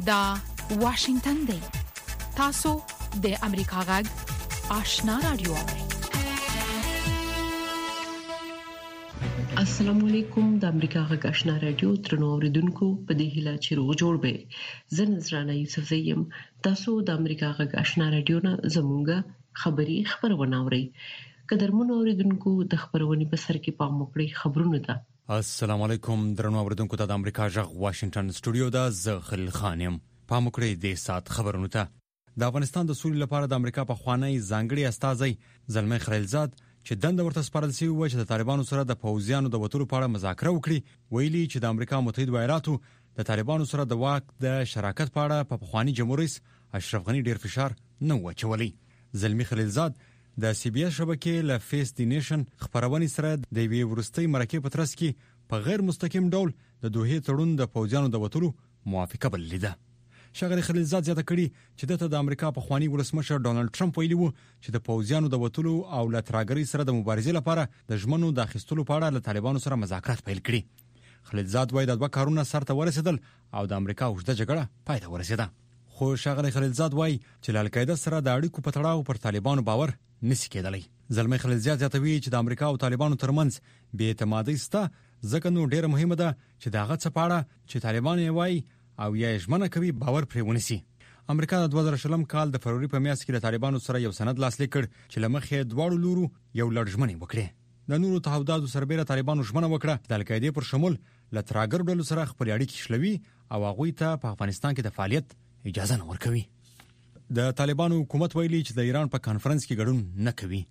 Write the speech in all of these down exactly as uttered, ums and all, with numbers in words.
دا واشنگتن دی. تاسو د امریکا غږ آشنا رادیو. السلام علیکم. د امریکا غږ آشنا رادیو ترنو اوریدونکو په دې هیله چې روغ جوړ به. زه نذرانه یوسف زیم. تاسو د امریکا غږ آشنا رادیو نه زموږه خبری خبرونه اورئ. قدرمن اوریدونکو د خبرونې په سر کې پام وکړئ. خبرونه ده. السلام علیکم درنو اوریدونکو ته د امریکا غږ واشنگټن سټوډیو دا زه خلیل خان یم. پام وکړئ د سات خبرونو ته. د افغانستان د سولې لپاره د امریکا په خوانی ځانګړي استازی زلمي خلیلزاد چې دنده ورته سپارل شوی و چې د طالبانو سره د پوځیانو د وټولو په اړه مذاکره وکړي، ویلي چې د امریکا متحده ایالاتو د طالبانو سره د واک د شراکت په اړه په خوانی جمهور رئیس اشرف غنی ډیر فشار نه وچولی. زلمي خلیلزاد د سی بي اس شبکې له فیس دی نیشن خبرونې سره د وی ورستۍ مرکه په ترڅ کې په غیر مستقیم ډول د دوه تړون د پوځیانو د وټولو موافقه بللیده. شغله خلیلزاد زیاته کړي چې د امریکا په خوانی ولسمشر ډونالد ټرمپ ویلي وو چې د پوځیانو د وټولو او لټراګری سره د مبارزې لپاره د ژمنو د اخیستلو په اړه له طالبانو سره مذاکرات پیل کړي. خلیلزاد وایي د دوه کارونه سرته ورسېدل او د امریکا اوږده جګړه پای ته ورسېده. خو شغله خلیلزاد وایي چې له القاعده سره د اړیکو په تړاو پر طالبانو باور نشي کېدلی. زلمي خلیلزاد زیاتوي چې د امریکا او طالبانو ترمنځ بې اعتمادي سته، ځکه نو ډیره مهمه ده چې دا غڅ پاړه چې طالبان یې وایي او یا ژمنه کوي باور پرې ونیسي. امریکا د دوه زره شلم کال د فروری په میاشت کې د طالبانو سره یو سند لاسلیک کړ چې لمخې دواړو لورو یو لړژمنې وکړي. د نورو تعهداتو سربېره طالبانو ژمنه وکړه د القاعده پر شمول لټراګر ډلو سره خپل اړیکې شلوي او هغه ته په افغانستان کې د فعالیت اجازه نه ورکوي. د طالبانو حکومت ویلي چې د ایران په کانفرنس کې ګډون نه کوي.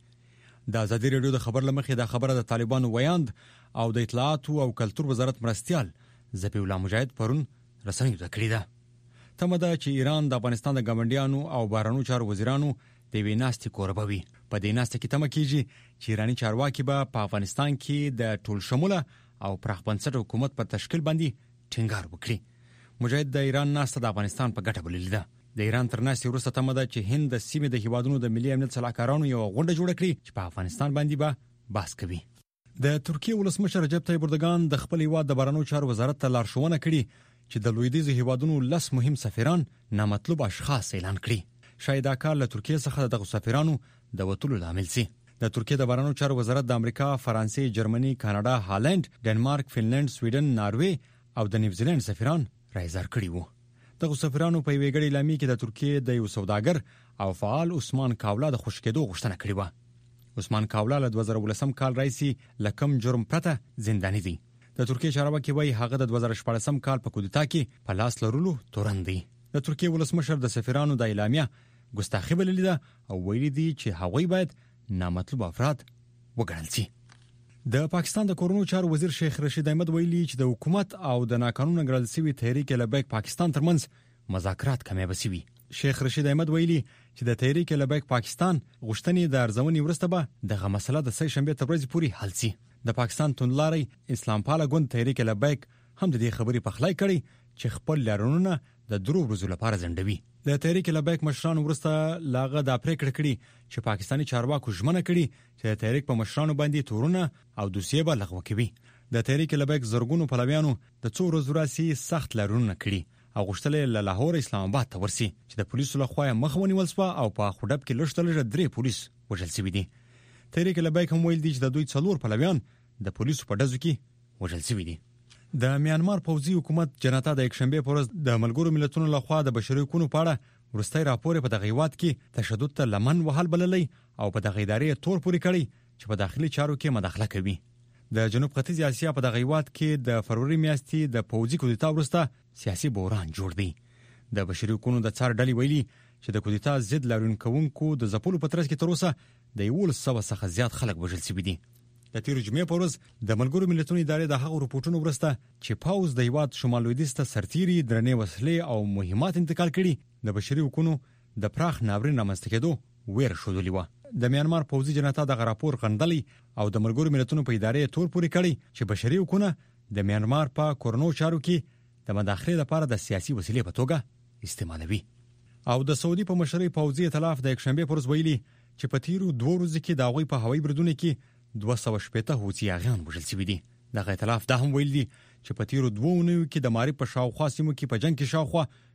د ازادي رادیو د خبر لمخې د خبره د طالبانو ویاند او د اطلاعات او کلتور وزارت مرستيال ذبیح الله مجاهد پرون رسنیو ته کړی ده. تمه ده چې ایران د افغانستان د ګاونډیانو او بهرنیو چارو وزیرانو د ویناستي کوربه وي. په دې ناسته کې تمه کیږي چې ایرانی چارواکي به په افغانستان کې د ټول شموله او پراخ بنسټ حکومت په تشکیل باندې ټینګار وکړي. مجاهد د ایران ناسته د افغانستان په ګټه بللې ده. د ایران تر ناستې وروسته تمه ده چې هند د سیمې د هیوادونو د ملي امنیت صلاحکارانو یو غونډه جوړه کړي چې په افغانستان باندې به بحث کوي. د ترکیه ولسمشر رجب طیب اردوغان د خپل هیواد د بهرنیو چارو وزارت ته لارښوونه کړې چې د لویدیځ هیوادونو لس مهم سفیران نامطلوب اشخاص اعلان کړي. شاید دا کار له ترکیه څخه دغه سفیرانو د وټولو لامل شي. د ترکیه د بهرنیو چارو وزارت د امریکا، فرانسې، جرمني، کاناډا، هالند، ډنمارک، فنلند، سویډن، ناروې او د نیوزیلند سفیران راځار کړي وو. دغه سفیرانو په ویګړې اعلامیه کې د ترکیه د یو سوداګر او فعال عثمان کاولا د خوشکېدو غوښتنه کړې و. عثمان کاولا له دوه زره ولسم کال راځي لکم جرم پرته زنداني دی. د ترکیه چارواکي وایي هغه د دوه زره شپږم کال په کودتا کې په لاس لرلو تورن دی. د ترکیه ولسمشر د سفیرانو د اعلامیه ګستاخی بللې ده او ویلي دی چې هغوی باید نامطلوب افراد وګڼل شي. د پاکستان د کورونو چارو وزیر شیخ رشید احمد ویلي چې د حکومت او د ناقانونه ګڼل شوی تحریک لبیک پاکستان ترمنځ مذاکرات کامیاب شوي. شیخ رشید احمد ویلي چې د تحریک لبیک پاکستان غوښتنې د ارزونې وروسته به دغه مسله د سه شنبه تر ورځې پورې حل شي. د پاکستان توندلاري اسلام پاله ګوند تحریک لبیک هم د دې خبرې په خلای کړي چې خپل لارونونه د درو ورځو لپاره ځنډوي. د تحریک لبیک مشرانو وروسته لاغه د پریکړه کړي چې پاکستاني چارواکو ژمنه کړي چې د تحریک په مشرانو باندې تورونه او دوسیه به لغوه کوي. د تحریک لبیک زرګونو پلویانو د څو ورځو راځي سخت لارونه کړي او غوښتل له لاهور اسلام آباد ته ورسي چې د پولیسو لخوا مخ ونیول شو او په خوډب کې لږ تلږه درې پولیس وژل شوي دي. تحریک لبیک هم ویل دي چې د دوی څلور پلویان د پولیسو په ډزو کې وژل شوي دي. د میانمار پوځي حکومت جنتا د یکشنبه پر ورځ د ملګرو ملتونو لخوا د بشري حقوقو په اړه ورستۍ راپور په دغه هیواد کې تشدد ته لمن وهل بللی او په دغه ادارې تور پوري کړی چې په داخلي چارو کې مداخله کوي. د جنوب ختیځ اسیا په دغه هیواد کې د فروری میاشتې د پوځي کودتا وروسته سیاسي بحران جوړ دی. د بشري حقوقو د څار ډلې ویلي چې د کودتا ضد لارونکوونکو د ځپلو په ترڅ کې تر اوسه د یو سوه څخه زیات خلک وژل شوي دي. د تیر جمعې پر ورځ د ملګرو ملتونو ادارې د هغو رپورټونو وروسته چې پاوز د هیواد شمال لویدیځ ته سرتیري درنې وسلې او مهمات انتقال کړي د بشري حقوقو د پراخ ناورین رامنځته کېدو ویر شودلی و. د میانمار پوځي جنتا د راپور غندلی او د ملګرو ملتونو په ادارې تور پوري کړي چې بشري حقوقونه د میانمار په کورونو چارو کې د مداخلې لپاره د سیاسي وسیلې په توګه استعمالوي. او د سعودي په مشرۍ پوځي ائتلاف د یکشنبه پر ورځ ویلي چې په تیرو دوه ورځو کې د هغوی په هوایي بریدونو کې دوه سوه شپېته حوثیان وژل شوي دي. دغه ائتلاف دا هم ویل دي چې په تیرو دوه اونیو کې د مارب په شاوخوا سیمو کې په جنگ کې شاوخوا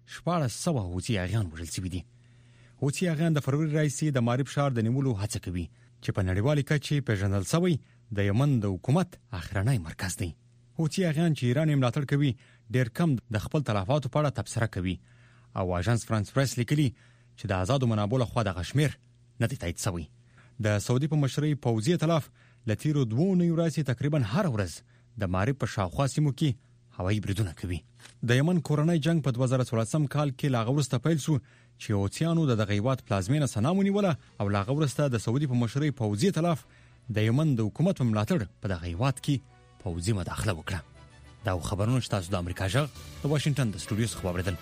شپاړس سوه حوثي اغیان وژل شوي دي. حوثي اغیان د فروری راهیسې د مارب ښار د نیولو هڅه کوي چې په نړیوالي کچې پیژندل شوی د یمن د حکومت اخرنی مرکز دی. حوثي اغیان چې ایران یې ملاتړ کوي ډېر کم د خپل تلفاتو په اړه تبصره کوي او اژانس فرانس پریس لیکلي چې د آزادو منابعو لخوا د غشمیر نه دی تایید شوی. د سعودي په مشرۍ پوځي ائتلاف له تیرو دوو اونیو راځي تقریبا هر ورځ د مارب په شاوخوا سیمو کې هوایي بریدونه کوي. د یمن کورنۍ جنگ په دوه زره څوارلسم کال کې لا غوسته پیل شو چې حوثیانو د دغه هیواد پلازمینه سنا ونیوله او لا غوسته د سعودي په مشرۍ پوځي ائتلاف د یمن د حکومت په ملاتړ په دغه هیواد کې پوځي مداخله وکړه. دا خبرونه چې تاسو د امریکا جغ د واشنگټن د سټوډیو څخه واوریدل.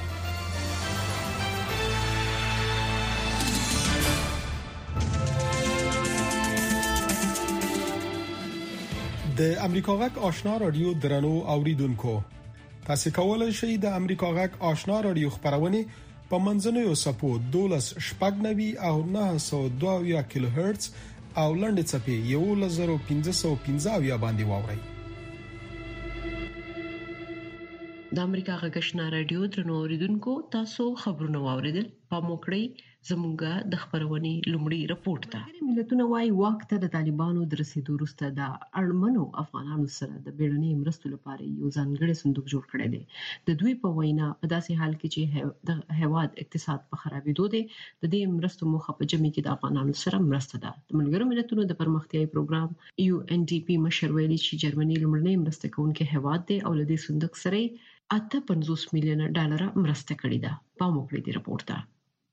د امریکا غږ آشنا رادیو درنو اوریدونکو، تاسو کولای شئ د امریکا غږ آشنا رادیو خبرونه په منځنوي سپو دولس شپږ نوي او نه سوه دوه کیلو هرتز او لنډ چپی یو لزر پنځه سوه پنځه باندې واورئ. د امریکا غږ آشنا رادیو درنو اوریدونکو، تاسو خبرونه واوریدل. په موکړی زموږه د خبرونې لومړی رپورت ته ملتونه وايي واک ته د طالبانو د رسیدو وروسته د اړمنو افغانانو سره د بیړنۍ مرستو لپاره یو ځانګړی صندوق جوړ کړی دی. د دوی په وینا په داسې حال کې چې د هیواد اقتصاد په خرابېدو دی، د دې مرستو موخه په جمع کې د افغانانو سره مرسته ده. د ملګرو ملتونو د پرمختیايي پروګرام یو ان ډي پی مشر ویلي چې جرمني لومړنی مرسته کوونکی هیواد دی او له دې صندوق سره اته پنځوس میلیونه ډالر مرسته کړې ده. په موکړی دی رپورت ته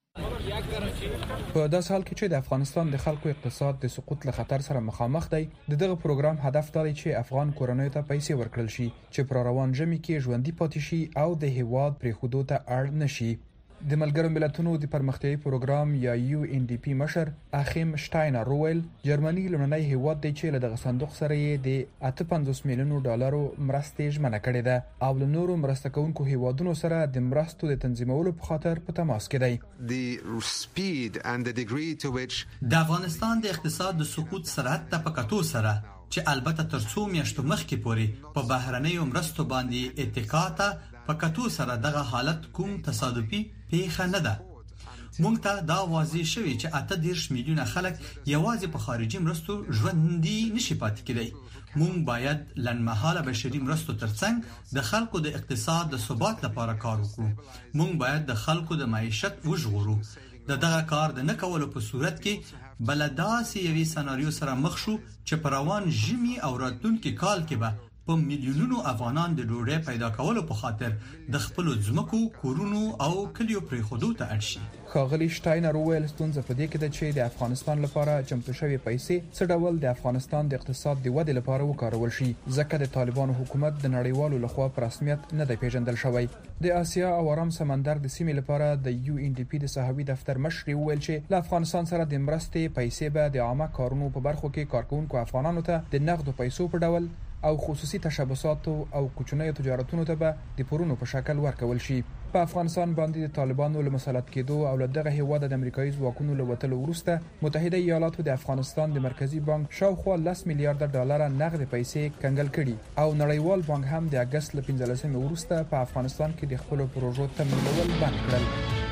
په داس حال کې چې د افغانستان د خلکو اقتصاد د سقوط له خطر سره مخامخ دی، د دغه پروګرام هدف دا دی چې افغان کورنیو ته پیسې ورکړل شي چې پر روان ژمي کې ژوندۍ پاتې شي او د هیواد پریښودو ته اړ نشي. د ملګرو ملتونو د پرمختیايي پروګرام یا یو ان ډي پی مشر اخیم شټاینر رویل جرمني لومړنی هیواد دی چې له دغه صندوق سره یې د اته پنځوس میلیونو ډالرو مرستې ژمنه کړې ده او له نورو مرسته کوونکو هیوادونو سره د مرستو د تنظیمولو په خاطر په تماس کې دی. د افغانستان د اقتصاد د سقوط سرعت ته په کتو سره چې البته تر څو میاشتو مخکې پورې په بهرنیو مرستو باندې اتکا ته په کتو سره دغه حالت کوم تصادفي پیښه نه ده. مونږ ته دا واضح شوی چې اته دېرش میلیونه خلک یوازې په خارجي مرستو ژوندي نشي پاتې کېدی. مونږ باید لنډمهاله بشري مرستو ترڅنګ د خلکو د اقتصاد د ثبات لپاره کار وکړو. مونږ باید د خلکو د معیشت وژغورو. د دغه کار د نه کولو په صورت کې بلداسي یوې سناریو سره مخ شو چې په روان ژمي او راتلونکي کال کې به په میلیونونو افغانان د ډوډۍ پیدا کولو په خاطر د خپل ځمکو، کورونو او کلیو پریښودو ته اړ شي. ښاغلي شټاینر وویل ستونزه په دې کې ده چې د افغانستان لپاره چمتو شوی پیسې څه ډول د افغانستان د اقتصاد د ودې لپاره وکارول شي، ځکه د طالبانو حکومت د نړیوالو لخوا په رسمیت نه دی پیژندل شوی. د آسیا او آرام سمندر د سیمې لپاره د یو ان ډي پی د صحوي دفتر مشر وویل چې له افغانستان سره د مرستې پیسې به د عامه کارونو په برخو کې کارکونکو افغانانو ته د نقدو پیسو په ډول او خصوصي تشبثاتو او کوچنیو تجارتونو ته به د پورونو په شکل ورکول شي. په افغانستان باندې د طالبانو له مسلط کېدو او له دغه هیواد د امریکایي ځواکونو له وتلو وروسته متحده ایالاتو د افغانستان د مرکزی بانک شاوخوا لس میلیارډ ډالر نقد پیسې کنګل کړي او نړیوال بانک هم د اگست له پنځلسمې وروسته په افغانستان کې د خپل پروژو تمویلول بند کړل.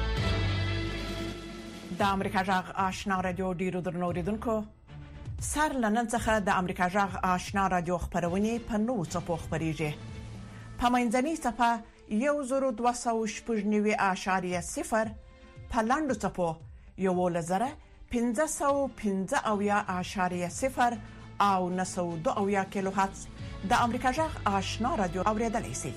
د امریکا جغ آشنا رادیو ډیرو درنو اوریدونکو، سر لنن څخه د امریکا جغ آشنا رادیو خبرونه په نو څپو خبريږي. په منځني صفه یو زرو دوه سوه شپږ نوي اعشاریه صفر، په لاندو څپو یو لزر پنځه سوه پنځه اویا اعشاریه صفر او نه سوه دوه اویا کیلو هرتز د امریکا جغ آشنا رادیو اوریدلای شئ.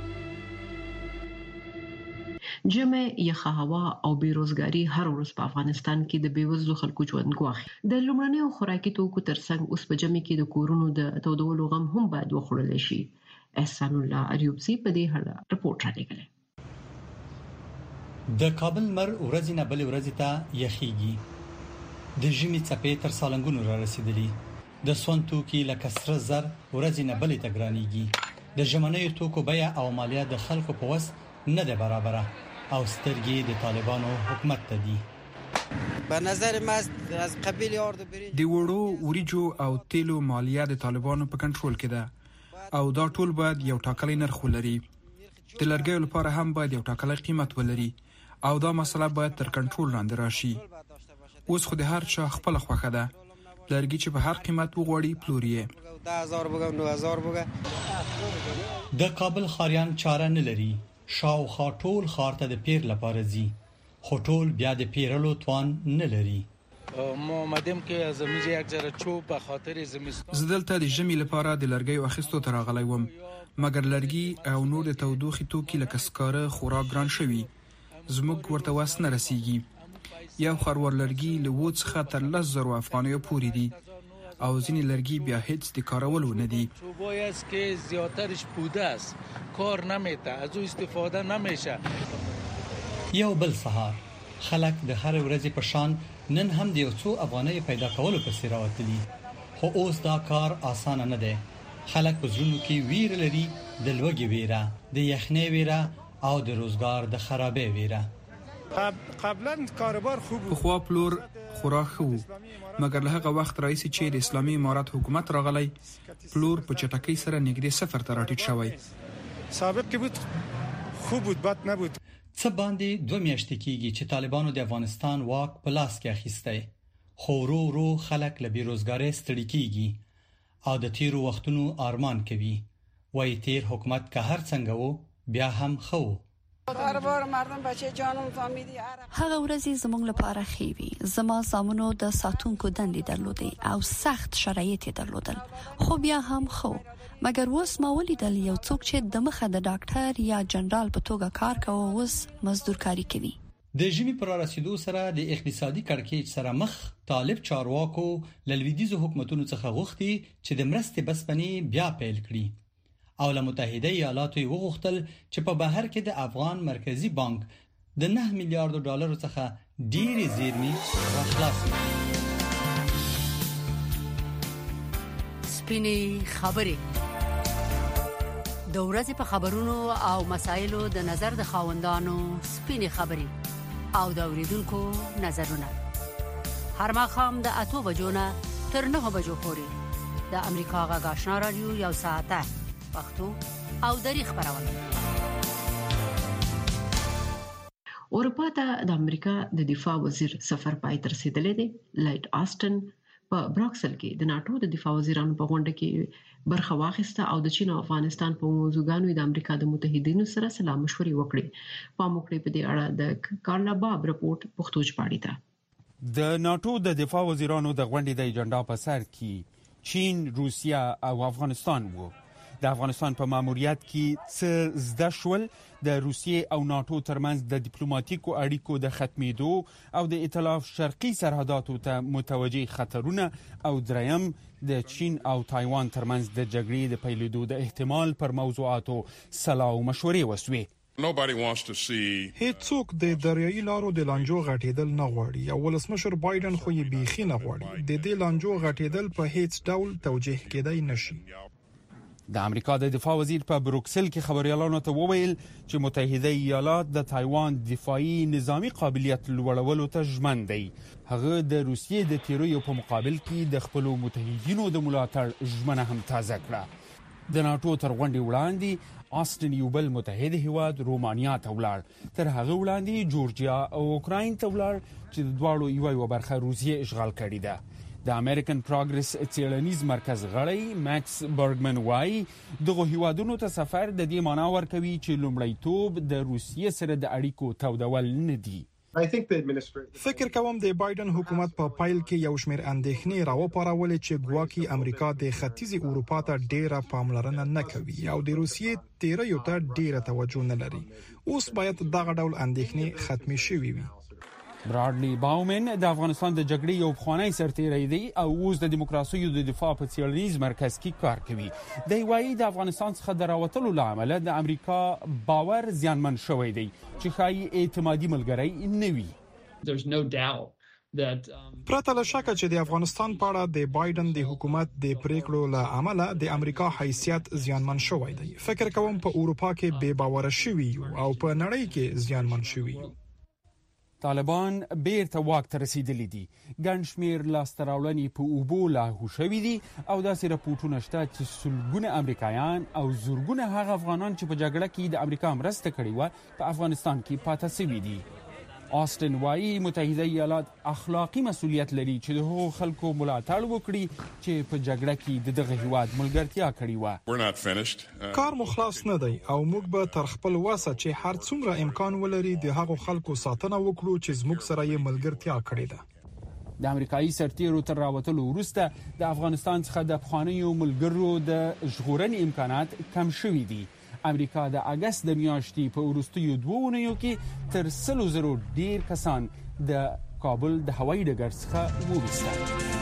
جمع یخه هوا او بیروزګاری هر ورځ په افغانستان کې د بیوزلو خلکو ژوند ګواښي. د لومړنیو خوراکي توکو ترڅنګ اوس په جمع کې د کورونو د تودولو غم هم باید وخوړل شي. احسان الله اریوبسی په دې اړه رپورټ راغلی. د کابل مر ورځ نه بل ورځ ته یخیږي. د ژمي څپې تر سالنګونو را رسیدلي. د سون توکي لکه سره زر ورځ نه بل ته ګرانیږي. د ژمنیو توکو بیه او مالیه د خلکو په وس نه ده برابره او سترګې د طالبانو حکومت ته دي. په نظر ما از قبیل یارد برنج د وړو وریجو او تیلو مالیه د طالبانو په کنټرول کې ده او دا ټول باید یو ټاکلي نرخ ولري. د لرګیو لپاره هم باید یو ټاکلی قیمت ولري او دا مسله باید تر کنټرول لاندې راشي. اوس خو د هر چا خپل خوښه ده، لرګي چې په هر قیمت وغواړي پلور یې. د کابل خاریان چاره نه لري، شاوخوا ټول ښار ته د پیر لپاره ځي، خو ټول بیا د پیرلو توان نه لري. ما اومدم که از میز یک ذره چوب به خاطر زمستان. زه دلته د ژمي لپاره د لرګیو اخیستو ته راغلی وم، مګر لرګي او نور د تودوخې توکي لکه سکاره خورا ګران شوي، زموږ ورته وس نه رسیږي. یو خروار لرګي له اووه څخه تر لس زرو افغانیو پورې دي او ځینې لرګي بیا هیڅ د کارولو نه دي. چوبایی است که زیاترش پوده است، کار نمیته، از او استفاده نمیشه. یو بل سهار خلک د هر ورځې په شان نن هم د یو څو افغانۍ پیدا کولو پسې راوتلي، خو اوس دا کار اسانه نه دی. خلک په زړونو کې ویر لري، د لوږې ویره، د یخنۍ ویره او د روزګار د خرابې ویره. قبلا کاروبار خوب په خوا پلور خورا ښه و، مګر له هغه وخت راهیسې چې د اسلامي امارات حکومت راغلی، پلور په چټکۍ سره نږدې صفر ته راټیټ شوی. سابق کې بود خوب بود بد نبود. څه باندې دوه میاشتې کېږي چې طالبانو د افغانستان واک په لاس کې اخیستی، خو ورو ورو خلک له بیروزګارۍ ستړي کېږي او د تیرو وختونو آرمان کوي. وایي تیر حکومت که هر څنګه و بیا هم ښه و. کاروبار مردم بچه جانم فامیلی هغه ورځې زموږ لپاره ښې وې. زما زامنو د ساتونکو دندې درلودې او سخت شرایط یې درلودل، خو بیا هم ښه. مګر اوس ما ولیدل یو څوک چې د مخه د ډاکټر یا جنرال په توګه کار کوي اوس مزدورکاري کوي. د ژمي پر رسیدو سره د اقتصادي کړکېچ سره مخ طالب چارواکو له لویدیځو حکومتونو څخه غوښتي چې د مرستې بسپنې بیا پیل کړي او له متحده ایالاتو یې وغوښتل چې په بهر کې د افغان مرکزی بانک د نه میلیارډ ډالرو څخه ډېرې زیرمې راخلاص کړي. سپینې خبرې د ورځې په خبرونو او مسایلو د نظر د خاوندانو سپینې خبرې او د اوریدونکو نظرونه هر ماښام د اتو بجو نه تر نهو بجو پورې د امریکا غږ آشنا رادیو یو ساعته پښتو او دری خبرونه. اروپا ته د امریکا د دفاع وزیر سفر پای تر رسیدلی دی. لایټ آسټن په بروکسل کې د ناتو د دفاع وزیرانو په غونډه کې برخه واخیسته او د چین او افغانستان په موضوعګانو د امریکا د متحدینو سره سلا مشورې وکړي. پام وکړئ په دې اړه د کارلا باب رپورت پښتو ژباړې ده. د ناتو د دفاع وزیرانو د غونډې د ایجنډا په سر کې چین، روسیا او افغانستان وو. د افغانستان په ماموریت کې څه زده شول، د روسیې او ناتو ترمنځ د ډیپلوماټیکو اړیکو د ختمېدو او د ائتلاف شرقي سرحداتو ته متوجه خطرونه، او دریم د چین او تایوان ترمنځ د جګړې د پیلېدو د احتمال پر موضوعاتو سلا او مشورې وسوې. هیڅوک د دریایي لارو د لانجو غټېدل نه غواړي او ولسمشر بایدن خو یې بیخي نه غواړي. د دې لانجو غټېدل په هیڅ ډول توجیه کېدای نشي. د امریکا د دفاع وزیر په بروکسل کې خبريالانو ته وویل چې متحده ایالات د تایوان دفاعي نظامی قابلیت لوړولو ته ژمن دی. هغه د روسیې د تیرویو په مقابل کې د خپل متحدینو د ملاتړ ژمنه هم تازه کړه. د ناتو تر غونډې وړاندې آسټن یو بل متحد هیواد رومانیا ته ولاړ، تر هغه وړاندې جورجیا او اوکراین ته ولاړ چې د دواړو یو یو برخه روسیې اشغال کړې ده. د امریکن پروګرس څېړنیز مرکز غړی ماکس برګمن وايي دغه هیوادونو ته سفر د دې معنی ورکوي چې لومړیتوب د روسیې سره د اړیکو تودول نه دي. فکر کوم د بایدن حکومت په پایل کې یو شمېر اندېښنې راوپارولې چې ګواکې امریکا د ختیځې اروپا ته ډېره پاملرنه نه کوي او د روسیې تیریو ته ډېره توجه نه لري. اوس باید دغه ډول اندېښنې ختمې شوي وي. برادلی باومن د افغانستان د جګړې یو پخوانی سرتیری دی او اوس د دیموکراسي د دفاع په څېړنیز مرکز کې کار کوي. دی وايي د افغانستان څخه د راوتلو له امله د امریکا باور زیانمن شوی دی چې ښایي اعتمادي ملګری نه وي. پرته له شکه چې د افغانستان په اړه د بایدن د حکومت د پریکړو له امله د امریکا حیثیت زیانمن شوی دی. فکر کوم په اروپا کې بې باوره شوي او په نړۍ کې زیانمن شوي. طالبان بیرته واک ته رسیدلی دي. ګڼ شمېر لاسته راوړنې په اوبو لاهو شوي دي او داسې راپورټونه شته چې سلګونه امریکایان او زرګونه هغه افغانان چې په جګړه کې د امریکا مرسته کړې وه په افغانستان کې پاتې شوي دي. آسټن وایي متحده ایالات اخلاقی مسؤلیت لري چې د هغو خلکو ملاتړ وکړي چې په جګړه کې د دغه هیواد ملګرتیا کړې وه. کار مو خلاص نه دی او موږ به تر خپل وسه چې هر څومره امکان ولري د هغو خلکو ساتنه وکړو چې زموږ سره یې ملګرتیا کړې ده. د امریکایي سرتیرو تر راوتلو وروسته د افغانستان څخه د پخوانیو ملګرو د ژغورنې امکانات کم شوي دي. امریکا د اگست د میاشتې په وروستیو دوه اونیو کې تر سلو زرو ډیر کسان د کابل د هوایي ډګر څخه وویستل.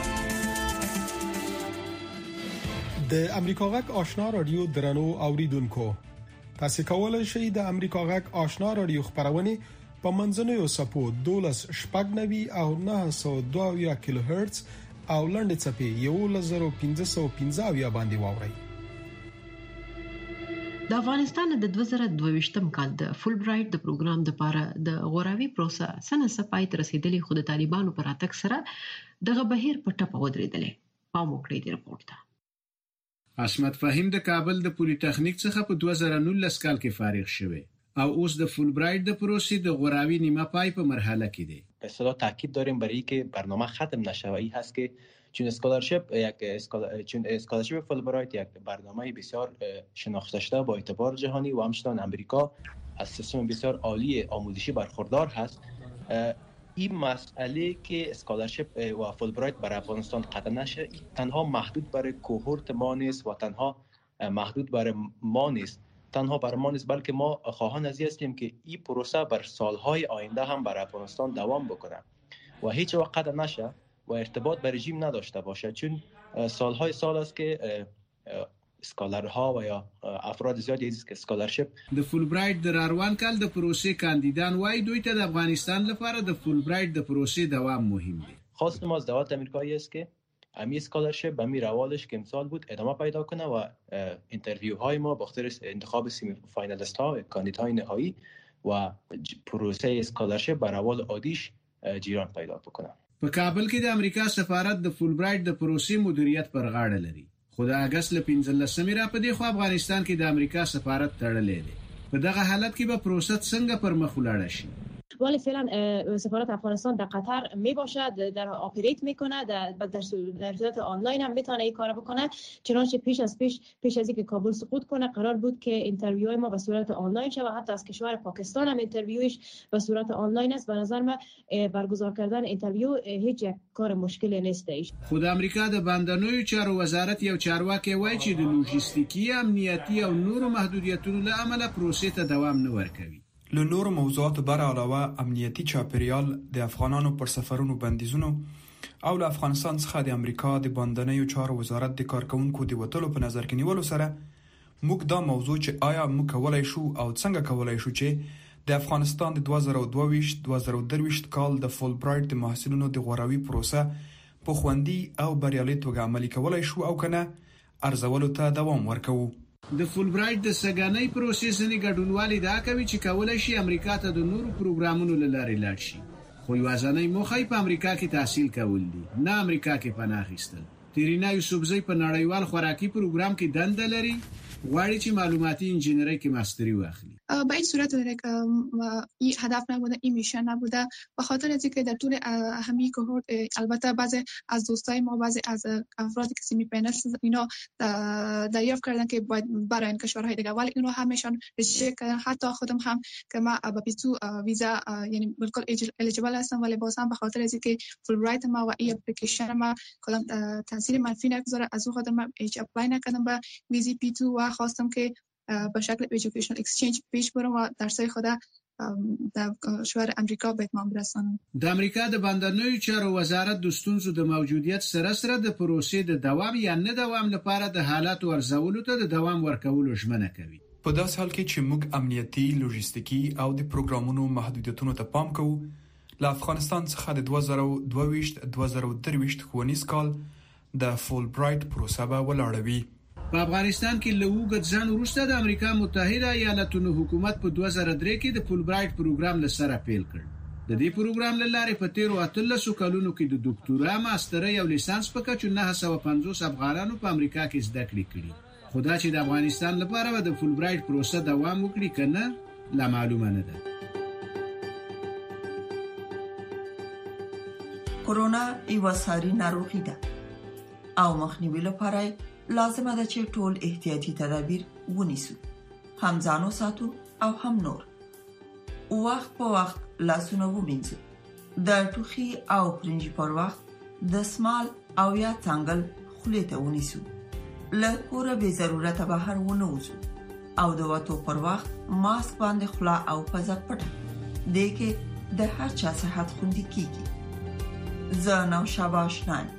د امریکا غږ آشنا رادیو درنو اوریدونکو، تاسو کولای شئ د امریکا غږ آشنا رادیو خبرونه په منځنوي سپو دولس شپږ نوي او نه سوه دوه کیلو هرتز او لنډ چپی یو لزر پنځه سوه پنځه باندې واورئ. د افغانستان د دوه زره دوه ویشتم کال د فول برایټ د پروګرام د لپاره د غوراوي پروسه سنه سپای تر رسیدلې خو د طالبانو پر اتک سره دغه بهیر په ټپه ودرېدلې. پام وکړئ د رپورت ته. عصمت فهیم د کابل د پولی تخنیک څخه په دوه زره نولس کال کې فارغ شوی او اوس د فول برایټ د پروسې د غوراوي نیمه پای په مرحله کې دی. به اصطلاح تاکید داریم برای اینکه برنامه ختم نشه و این هست که چون اسکولارشیپ یک اسکول... چون اسکولارشیپ فول برایت یک برنامه بسیار شناخته شده با اعتبار جهانی و همچنان امریکا از سیستم بسیار عالی آموزشی برخوردار هست. این مسئله که اسکولارشیپ و فول برایت برای افغانستان قطع نشه تنها محدود برای کوهورت ما نیست و تنها محدود برای ما نیست تنها برای ما نیست بلکه ما خواهان از این هستیم که این پروسه بر سالهای آینده هم برای افغانستان دوام بکنه و هیچ وقت قطع نشه و ارتباط به رژیم نداشته باشه، چون سالهای سال است که اسکالرها و یا افراد زیادی است که اسکالرشپ د فول برایټ د روان کال د پروسې کاندیدان وای دوی ته د افغانستان لپاره د فول برایټ د پروسې دوام مهم دی. خواست ما از دولت امریکایی است که امی اسکالرشپ به می روالش که امسال بود ادامه پیدا کنه و اینترویو های ما با خاطر انتخاب سیمی فاینالیست ها کاندیدای نهایی و پروسه اسکالرشپ به روال عادیش جریان پیدا بکنه. په کابل کې د امریکا سفارت د فول برایټ د پروسې مدیریت پر غاړه لري. خو د اگست ل پنځلسمې را په دې خو افغانستان کې د امریکا سفارت تړلې دی. په دغه حالت کې به پروسه څنګه پر مخ ولاړ شي؟ ولی فعلا سفارت افغانستان در قطر می باشد، در آپریت میکنه، در در صورت آنلاین هم میتونه این کارو بکنه. چنانچه پیش از پیش پیش از اینکه کابل سقوط کنه قرار بود که اینترویوهای ما به صورت آنلاین شه و حتی از کشور پاکستان هم اینترویوش به صورت آنلاین است. به نظر من برگزار کردن اینترویو هیچ یک کار مشکلی نیست. خود امریکا د بندنوي چارو وزارت یو چارواکي وایي چې د لوجستیکي، امنیتي او نورو محدودیتونو له امله پروسې ته دوام نه ورکوي. له نورو موضوعاتو بر علاوه امنیتي چاپیریال د افغانانو پر سفرونو بندیزونو او له افغانستان څخه د امریکا د باندنیو چارو وزارت د کارکونکو د وټلو په نظر کې نیولو سره موږ دا موضوع چې آیا موږ کولای شو او څنګه کولای شو چې د افغانستان د دوه زره دوه ویشت دوه زره درې ویشت کال د فول برایټ د محصلینو د غوراوي پروسه په خوندي او بریالي توګه عملي کولای شو او کنه ارزولو ته دوام ورکوو. د فول برایټ د سګانۍ پروسې ځنې ګډونوالي دا کوي چې کولای شي امریکا ته د نورو پروګرامونو له لارې لاړ شي، خو یوازینۍ موخه په امریکا کې تحصیل کول دي، نه امریکا کې پناه اخیستل. تیرینا یوسفزۍ په نړیوال خوراکي پروګرام کې دنده لري، غواړي چې معلوماتي انجینری کې ماستری واخلي. به این صورت بوده که این هدف نبوده، این میشن نبوده، به خاطر از اینکه در طول همین کوهورت البته بعضی از دوستای ما، بعضی از افرادی که سیمی پینست اینا دریافت کردن که باید برای این کشورهای دیگه، ولی اینو همشون ریجکت کردن. حتی خودم هم که ما با پیتو ویزا یعنی بالکل الیجیبل هستم، ولی باز هم به خاطر از اینکه فول برایت ما و این اپلیکیشن ما کلا تاثیر منفی نگذاره، از خودم ما ایچ اپلای نکردم به ویزی پیتو و خواستم که به شکل ایژوکیشنال اکسچنج پیش برم و درسای خود در کشور امریکا به اتمام برسانم. د امریکا د بندرنوي چارو وزارت د ستونزو د موجودیت سره سره د پروسې د دوام یا نه دوام لپاره د حالاتو ارزولو ته د دوام ورکولو ژمنه کوي. په داس حال کې چې موږ امنیتي، لوجستیکي او د پروګرامونو محدودیتونو ته پام کوو، له افغانستان څخه د دوه زره دوه ویشت دوه زره درې ویشت ښوونیز کال د فول برایټ پروسه به ولاړه وي. په افغانستان کې له اوږد ځنډ وروسته د امریکا متحده ایالاتونو حکومت په دوه زره درې کې د فول برایټ پروګرام له سره پیل کړ. د دې پروګرام له لارې په تیرو اتلسو کلونو کې د ډاکټورا ماسترۍ او لیسانس په کچو نه سوه پنځوس افغانانو په امریکا کې زده کړې کړي. خو دا چې د افغانستان لپاره به د فولبرایټ پروسه دوام وکړي که نه لا معلومه نه ده. کورونا یوه ساري ناروغي ده او مخنیوي لپاره لازمه ده چې ټول احتیاطي تدابیر ونیسو، هم ځان وساتو او هم نور. وخت په وخت لاسونه ومینځو، د ټوخي او پرنجي پر وخت دستمال او یا څنګل خولې ته ونیسو، له کوره بې ضرورته بهر ونه وځو او د وتو پر وخت ماسک باندې خوله او پزه پټه. دې کې د هر چا صحت خوندي کیږي. زه نوشابه آشنا یم.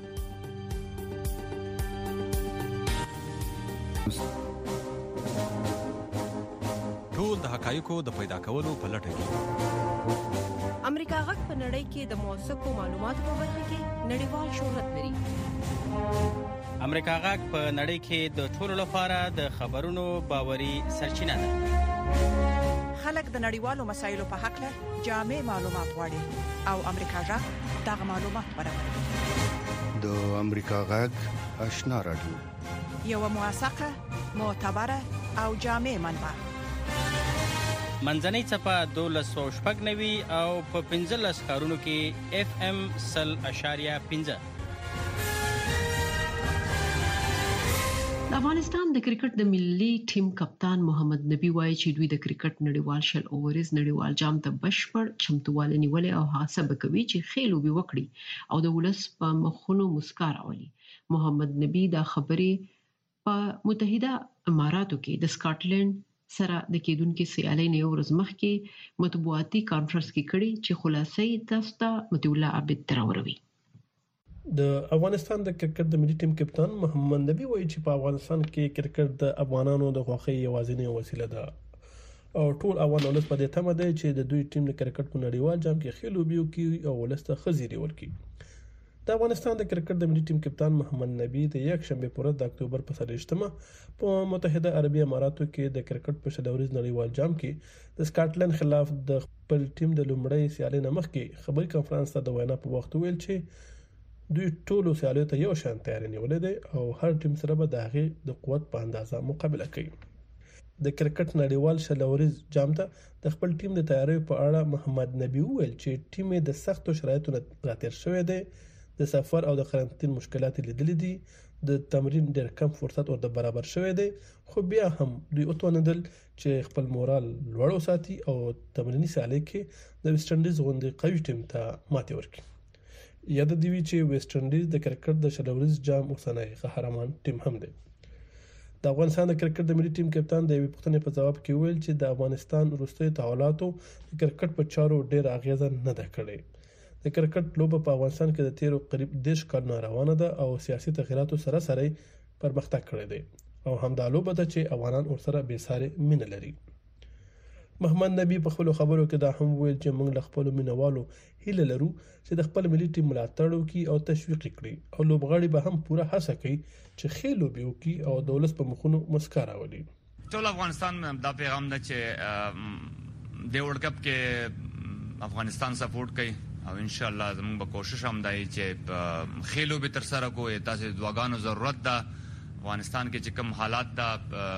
ټول د حقایقو د پیدا کولو په لټه کې. امریکا غږ په نړۍ کې د موثقو معلوماتو په برخه کې نړیوال شهرت لري. امریکا غږ په نړۍ کې د ټولو لپاره د خبرونو باوري سرچینه ده. خلک د نړیوالو مسایلو په حق له جامع معلومات غواړي او امریکا غږ دغه معلومات برابروي. د امریکا غږ آشنا رادیو، یو موثقه، معتبره او جامع منبع. منځنۍ چپه دولس سوه شپږ نوي او په پنځلس ښارونو کې اف ام سل اشاریه پنځه. د افغانستان د کرکټ د ملي ټیم کپتان محمد نبی وایي چې دوی د کرکټ نړیوال شل اوورز نړیوال جام ته بشپړ چمتووالی نیولې او هڅه وکوي چې ښې لوبې وکړي او د ولس په مخونو مسکا راولي. محمد نبی دا خبرې په متحده اماراتو کې د سکاټلند سره د کېدونکو سیالۍ نه ورځ مخکې مطبوعاتي کانفرنس کې کړي چې خلاصې تاسو ته متي الله عبد تراوروي. د افغانستان د کرکټ د ملي ټیم کپتان محمد نبی وایي چې په افغانستان کې کرکټ د افغانانو د خوښۍ یوازینی وسیله ده او ټول افغان ولس په دې تمه دی چې د دوی ټیم د کرکټ په نړیوال جام کې ښه لوبې وکړي او ولس ته ښه زیری ورکړي. د افغانستان د کرکټ د ملي ټیم کپتان محمد نبی د یک شنبه پر ورځ د اکتوبر په څلوېښتمه په متحده عربي اماراتو کې د کرکټ په شل اوريز نړیوال جام کې د سکاټلند خلاف د خپل ټیم د لومړۍ سیالۍ نه مخکې خبري کانفرنس ته د وینا په وخت ویل چې دوی ټولو سیالیو ته یو شان تیاری نیولې ده او هر ټیم سره به د هغې د قوت په اندازه مقابله کوي. د کرکټ نړیوال شل اوريز جام ته د خپل ټیم د تیاریو په اړه محمد نبی ویل چې ټیم د سختو شرایطو نه راتېر شوی دی، د سفر او د قرنطین مشکلات لیدلې دي، د تمرین ډېر کم فرصت ورته برابر شوی دی، خو بیا هم دوی وتوانیدل چې خپل مورال لوړ وساتي او تمریني سیالۍ کې د ویسټ انډیز غوندې قوي ټیم ته ماتې ورکړي. یاد دی وی چې ویسټ انډیز د کرکټ د شل اوريز جام اوسنۍ قهرمان ټیم هم دی. د افغانستان د کرکټ د ملي ټیم کپتان د یوې پوښتنې په ځواب کې ویل چې د افغانستان وروستیو تحولاتو د کرکټ په چارو ډېر اغیزه نه ده کړې. د کرکټ لوبه په افغانستان کې د تیرو قریب دیش کال روانه ده او سیاسي تغیراتو سره سره پرمختګ کړی دی او همدا لوبه ده چې افغانان ورسره بې ساري مینه لري. محمد نبی په خپل خبرو کې دا هم ویل چې موږ له خپل مینوالو هیله لرو چې د خپل ملي ټیم ملاتړ وکړي او تشویق کړي او لوبغاړي به هم پوره هڅه کوي چې ښه لوبې وکړي او د ولس په مخونو مسکا راولي. ټول افغانستان دا پیغام ده چې د ورلد کپ کې افغانستان سپورټ کوي او ان شاء الله زموږ به کوشش هم دی چې ښه لوبې تر سره کوو. تاسو د دعاګانو ضرورت ده. افغانستان کې چې کوم حالات ده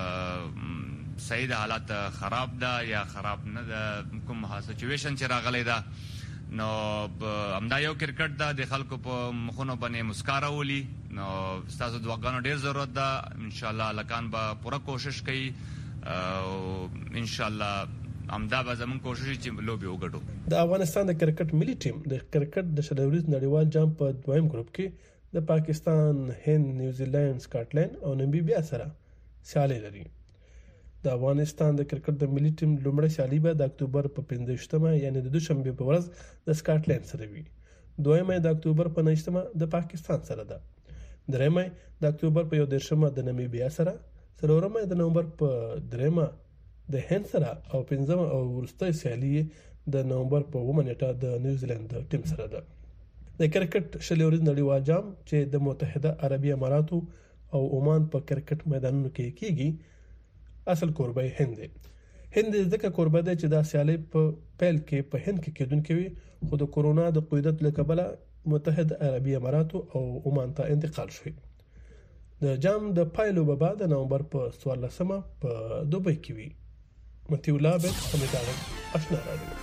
صحیح ده، حالات خراب ده یا خراب نه ده، کوم سچویشن چې راغلی ده نو همدا یو کرکټ ده د خلکو په مخونو باندې مسکا راولي. نو ستاسو دعاګانو ډېر ضرورت ده. ان شاء الله لکان به پوره کوشش کوي او ان شاء الله همدا به زموږ کوشش چې لوبې وګټو. د افغانستان د کرکټ ملي ټیم د کرکټ د شل اوريز نړیوال جام په دویم ګروپ کې د پاکستان، هند، نیوزیلند، سکاټلند او نامبیا سره سیالي لري. د افغانستان د کرکټ د ملي ټیم لومړی سیالي به د اکتوبر په پنځویشتمه یعنی د دوشنبه په ورځ د سکاټلند سره وي. دویمه د اکتوبر په نهشتمه د پاکستان سره ده. دریمه د اکتوبر په یو دیرشمه د نامبیا سره، څلورمه د نومبر په دریمه د هند سره او پنځمه او وروستۍ سیالي د نومبر په اوومه نیټه د نیوزیلند ټیم سره ده. د کرکټ شل اوريز نړیوال جام چې د متحده عربي اماراتو او عمان په کرکټ میدانونو کې کیږي اصل کوربه هند دی. هند ځکه کوربه دی چې دا سیالي په پیل کې په هند کې کېدونکې وي خو د کورونا د قیودت له کبله متحده عربي اماراتو او عمان ته انتقال شوی. د جام د پایلو به بعد د نومبر په څوارلسمه په دوبۍ کې وي. متي الله بیت امریکا غږ آشنا رادیو.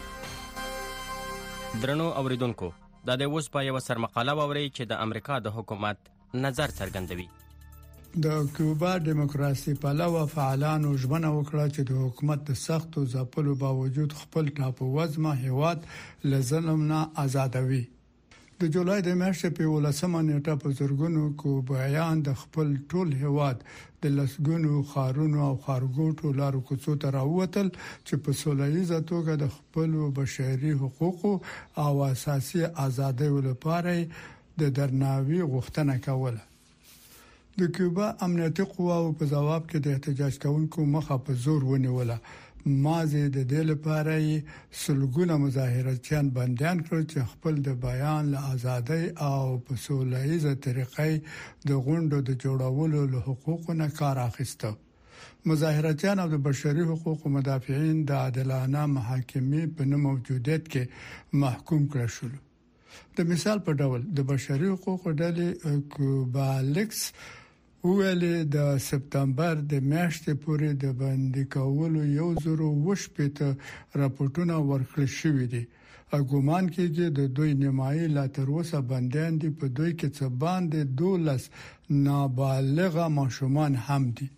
درنو اوریدونکو دا د اوس په یو سرمقاله ووري چې د امریکا د حکومت نظر څرګندوي. د کیوبا دیموکراسي پلوه فعالانو ژمنه وکړه چې د حکومت د سختو ځپلو باوجود خپل ټاپو وزمه هیواد له ظلم نه آزادوي. د جولای د میاشتې په ولسمه نیټه په زرګونو کوبایان د خپل ټول هیواد د لسګونو خارونو او خارګوټو لارو کوڅو ته راووتل چې په سولهییزه توګه د خپل بشري حقوقو او اساسي ازادیو لپاره د درناوي غوښتنه کوله. د کیوبا امنیتي قواو په جواب کې د احتجاج کوونکو مخه په زور ونیوله. مازه د دې لپاره سلګونه مظاهراتچیان بندیان کړ چې خپل د بیان له ازادۍ او په سولهییزه طریقې د غونډو د جوړولو له حقوقو نه کار اخیسته. مظاهراتچیان او د بشري حقوقو مدافعین د عادلانه محاکمې په نه موجودیت کې محکوم کړل شول. د مثال په ډول د بشري حقوقو ډلې کوبالکس ویلې د سپتمبر د میاشتې پورې د بندي کولو یو زرو وشپېته راپورټونه ورکړل شوې دي. ګومان کېږي د دوی نیمایي لا تر اوسه بندیان دي. په دوی کې څه باندې دولس نابالغه ماشومان هم دي.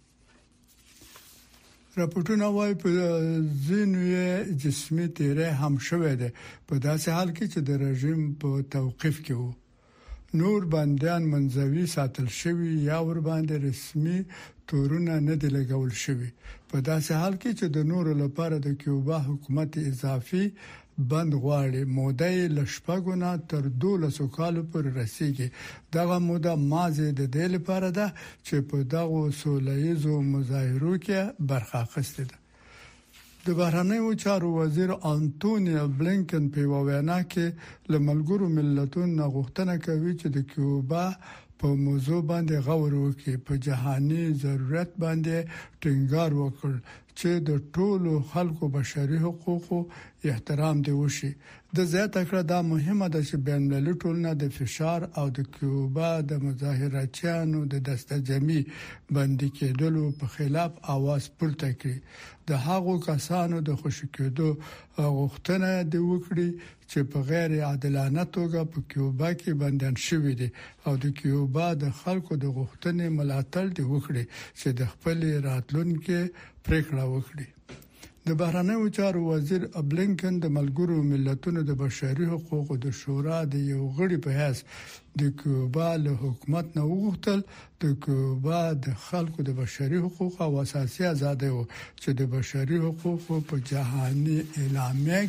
راپورټونه وايي په ځینې جسمي تیری هم شوې ده په داسې حال کې چې د رژیم په توقیف کې وو. نور بندیان منځوي ساتل شوی یا ور باندې رسمي تورونه نه دی لګول شوی په داسې حال کې چې د نور لپاره د کیوبا حکومت اضافي بند غواړي. موده له شپږونه تر دولسو کالو پورې رسیدي. دغه موده مازه د دې لپاره ده چې په دغه سولهییزو مظاهرو کې برخه اخیسته ده. د بهرنیو چارو وزیر انټونی بلینکن په وینا کې له ملګرو ملتونو غوښتنه کوي چې د کیوبا په موضوع باندې غور وکړي. په جهاني ضرورت باندې ټینګار وکړ چې د ټولو خلکو بشري حقوقو احترام دی وشي. د زیاته کړه دا مهمه ده چې بین المللي ټولنه د فشار او د کیوبا د مظاهراتچیانو د دسته جمعي بندي کېدلو په خلاف आवाज پورته کړي. د هغو کسانو د خوشی کېدو غوښتنه دی وکړي چې په غیر عادلانه توګه په کیوبا کې بندیان شوي دي او د کیوبا د خلکو د غوښتنې ملاتړ دی وکړي چې د خپل راتلونکو پریکړه وکړي. د بهرنیو چارو وزیر بلینکن د ملګرو ملتونو د بشري حقوقو د شورا د یو غړي په حیث د کیوبا له حکومت نه وغوښتل د کیوبا د خلکو د بشري حقوقو او اساسي ازادیو چې د بشري حقوقو په جهاني اعلامیه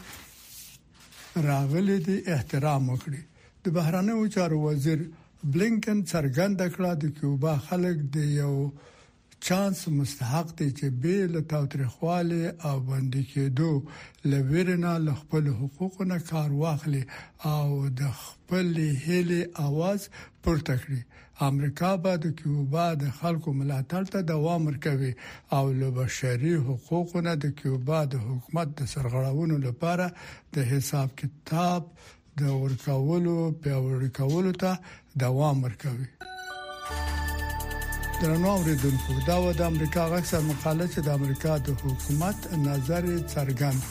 کې راغلي دي احترام وکړي. د بهرنیو چارو وزیر بلینکن څرګنده کړه د کیوبا خلک د یو چانس مستحق دي چې بیل تاوتریخواله او باندې کېدو لویرنا له خپل حقوقو نه کار واخلي او د خپل هلي आवाज پورته کړي. امریکا به د کیوبا د خلکو ملاتړ ته دوام ورکوي او له بشري حقوقو نه د کیوبا د حکومت د سرغړاونو لپاره د حساب کتاب د ورکولو پیاوړي کولو ته دوام ورکوي. درنو اوریدونکو دا و د امریکا غږ سره مقاله چې د امریکا د حکومت نظر څرګند.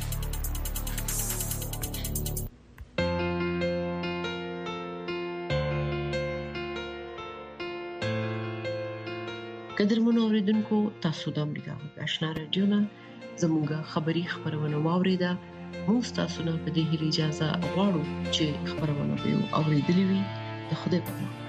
قدرمنو اوریدونکو تاسو د امریکا غږ آشنا رادیو نه زموږه خبری خبرونه واوریده. موږ تاسو نه په دې اجازه غواړو چې خبرونه به اوریدلې وي. د خدای په امان.